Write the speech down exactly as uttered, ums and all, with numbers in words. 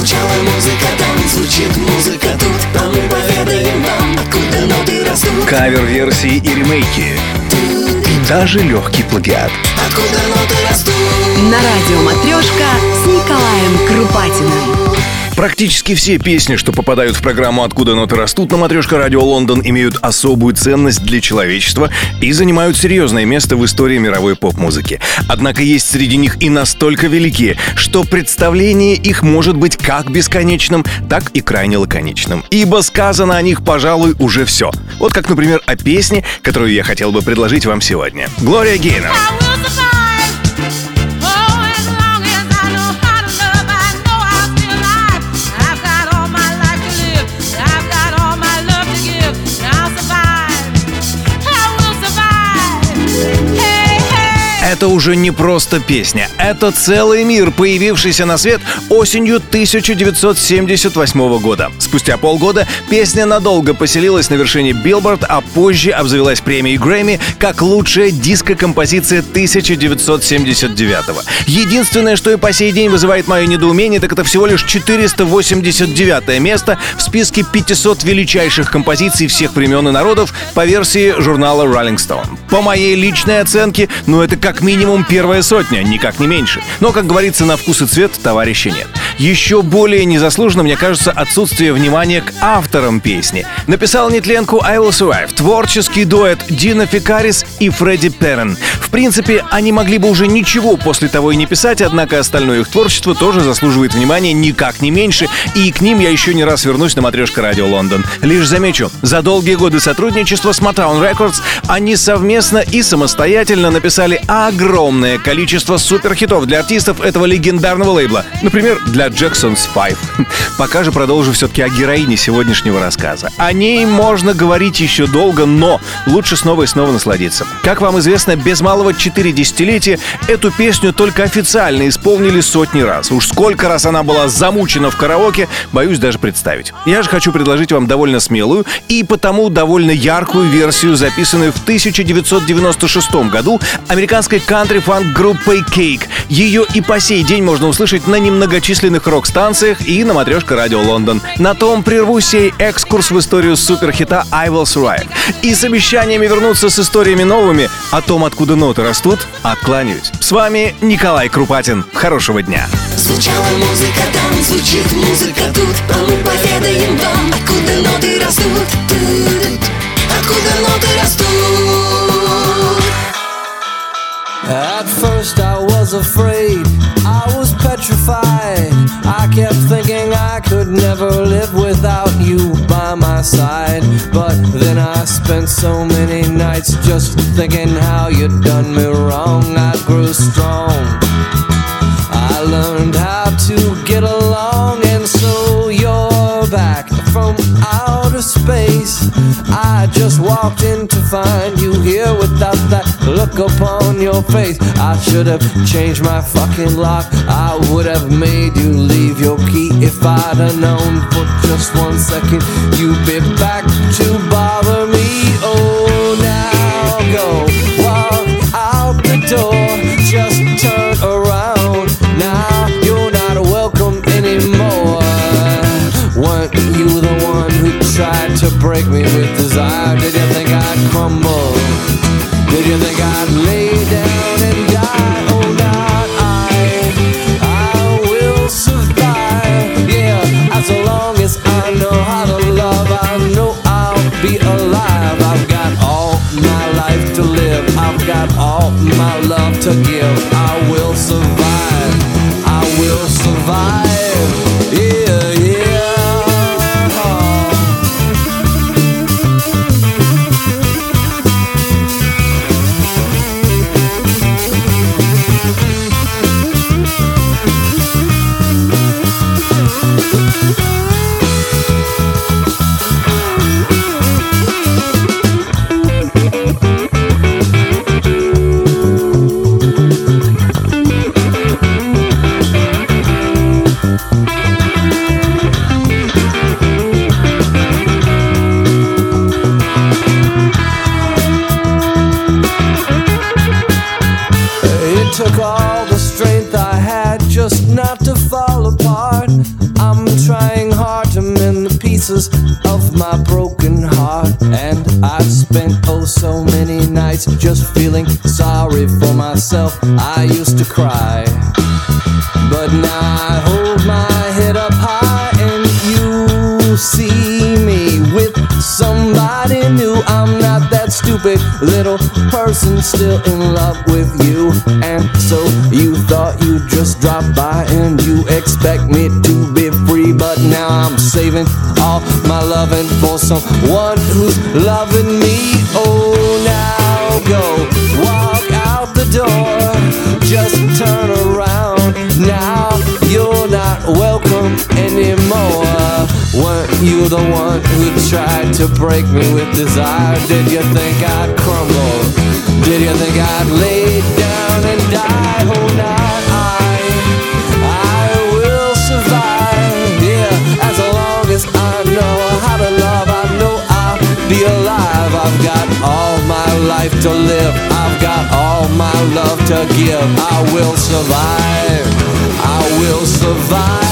Звучала музыка там, звучит музыка тут, а мы поведаем вам, откуда ноты растут. Кавер-версии и ремейки, и даже легкий плагиат. Откуда ноты растут. На радио «Матрешка» с Николаем Крупатиным. Практически все песни, что попадают в программу «Откуда ноты растут» на Матрешка Радио Лондон, имеют особую ценность для человечества и занимают серьезное место в истории мировой поп-музыки. Однако есть среди них и настолько великие, что представление их может быть как бесконечным, так и крайне лаконичным. Ибо сказано о них, пожалуй, уже все. Вот как, например, о песне, которую я хотел бы предложить вам сегодня. Глория Гейнор. Это уже не просто песня, это целый мир, появившийся на свет осенью тысяча девятьсот семьдесят восьмого года. Спустя полгода песня надолго поселилась на вершине Billboard, а позже обзавелась премией Грэмми как лучшая диско-композиция тысяча девятьсот семьдесят девятого. Единственное, что и по сей день вызывает мое недоумение, так это всего лишь четыреста восемьдесят девятое место в списке пятисот величайших композиций всех времен и народов по версии журнала Rolling Stone. По моей личной оценке, ну это как минимум первая сотня, никак не меньше. Но, как говорится, на вкус и цвет товарища нет. Еще более незаслуженно, мне кажется, отсутствие внимания к авторам песни. Написал нетленку I Will Survive творческий дуэт Дина Фикарис и Фредди Перрен. В принципе, они могли бы уже ничего после того и не писать, однако остальное их творчество тоже заслуживает внимания никак не меньше, и к ним я еще не раз вернусь на Матрешка Радио Лондон. Лишь замечу, за долгие годы сотрудничества с Motown Records они совместно и самостоятельно написали огромное количество суперхитов для артистов этого легендарного лейбла. Например, для Jackson's Five. Пока же продолжу все-таки о героине сегодняшнего рассказа. О ней можно говорить еще долго, но лучше снова и снова насладиться. Как вам известно, без малого четыре десятилетия эту песню только официально исполнили сотни раз. Уж сколько раз она была замучена в караоке, боюсь даже представить. Я же хочу предложить вам довольно смелую и потому довольно яркую версию, записанную в тысяча девятьсот девяносто шестом году американской кантри-фанк-группой Cake. Ее и по сей день можно услышать на немногочисленных рок-станциях и на Матрешка Радио Лондон. На том прерву сей экскурс в историю суперхита I Will Survive. И с обещаниями вернуться с историями новыми о том, откуда ноты растут, откланяюсь. С вами Николай Крупатин. Хорошего дня. Звучала музыка там, звучит музыка тут, а мы поведаем вам, откуда ноты растут. Откуда ноты растут. At first I was afraid, I was petrified. I kept thinking I could never live without you by my side. But then I spent so many nights just thinking how you'd done me wrong. I grew strong, I learned how to get along. And so you're back from outer space. I just walked in to find you here without that look upon your face. I should have changed my fucking lock. I would have made you leave your key if I'd have known for just one second you'd be back to bother me. Oh, now go walk out the door, just turn around. Now you're not welcome anymore. Weren't you the one who tried to break me with desire? Did you think I'd crumble? Did you think I'd lay down and die? Oh, not I. I will survive. Yeah, as long as I know how to love, I know I'll be alive. I've got all my life to live. I've got all my love to give. I will survive. I will survive. Yeah, yeah. just feeling sorry for myself. I used to cry, but now I hold my head up high and you see me with somebody new. I'm not that stupid little person still in love with you. And so you thought you'd just drop by and you expect me to be free, but now I'm saving all my loving for someone who's loving me. Oh, now go walk out the door, just turn around. Now you're not welcome anymore. Weren't you the one who tried to break me with desire? Did you think I'd crumble? Did you think I'd lay down and die? Oh, now I, I will survive. Yeah, as long as I know how to love, I know I'll be alive. I've got all my life to live. I've got all my love to give. I will survive. I will survive.